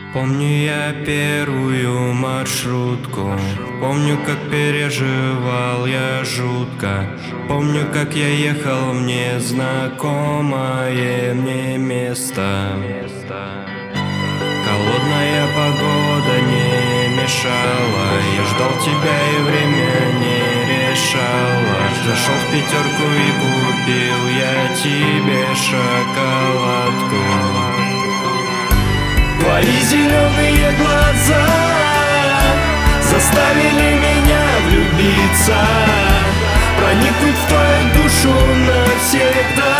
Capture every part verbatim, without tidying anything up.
Помню я первую маршрутку, помню, как переживал я жутко. Помню, как я ехал в незнакомое мне место. Холодная погода не мешала, я ждал тебя и время не решало. Зашел в пятерку и купил я тебе шоколадку. Твои зеленые глаза заставили меня влюбиться, проникнуть в твою душу навсегда.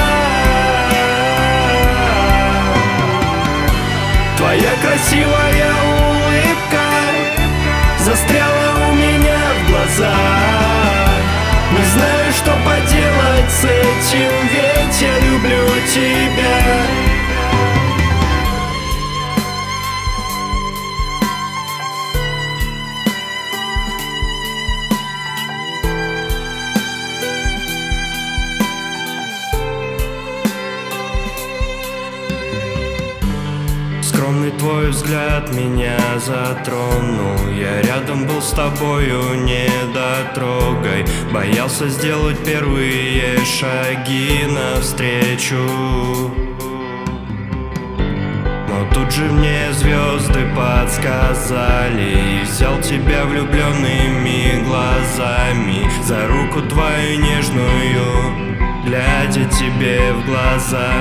Твоя красивая улыбка застряла у меня в глазах. Не знаю, что поделать с этим, ведь я люблю тебя. Скромный твой взгляд меня затронул. Я рядом был с тобою, не дотрогай. Боялся сделать первые шаги навстречу, но тут же мне звезды подсказали. И взял тебя влюбленными глазами за руку твою нежную, глядя тебе в глаза.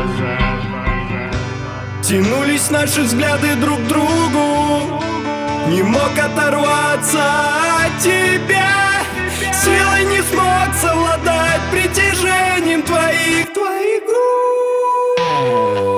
Тянулись наши взгляды друг к другу, не мог оторваться от тебя. Силой не смог совладать притяжением твоих, твоих губ.